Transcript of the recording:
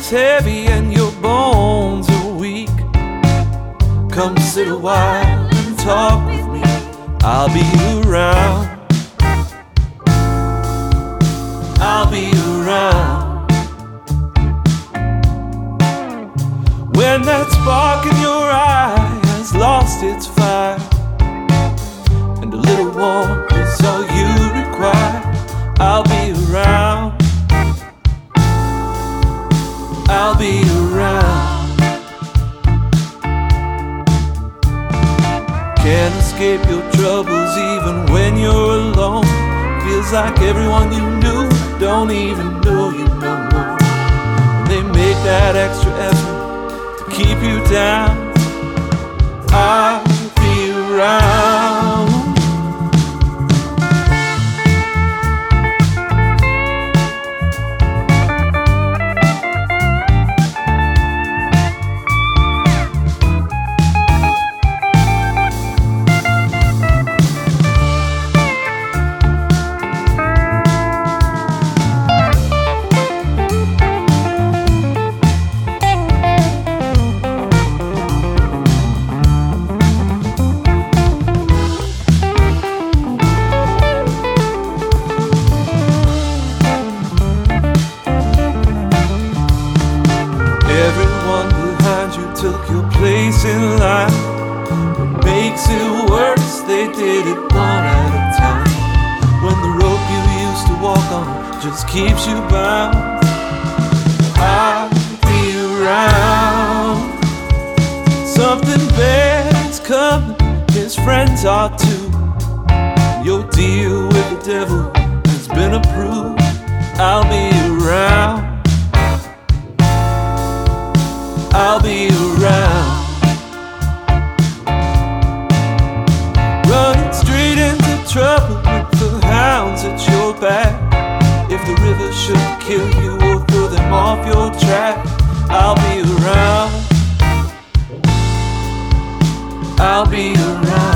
is heavy and your bones are weak, come sit a while and talk with me. I'll be around. I'll be around. When that spark in your eye has lost its fire, and a little warmth is all you require, I'll be around. I'll be around. Can't escape your troubles even when you're alone. Feels like everyone you knew don't even know you no more. And they make that extra effort to keep you down. I'll be around. Everyone behind you took your place in line. What makes it worse, they did it one at a time. When the rope you used to walk on just keeps you bound, I'll be around. Something bad's coming, his friends are too. Your deal with the devil has been approved. I'll be around. I'll be around. Running straight into trouble with the hounds at your back. If the river should kill you or throw them off your track, I'll be around. I'll be around.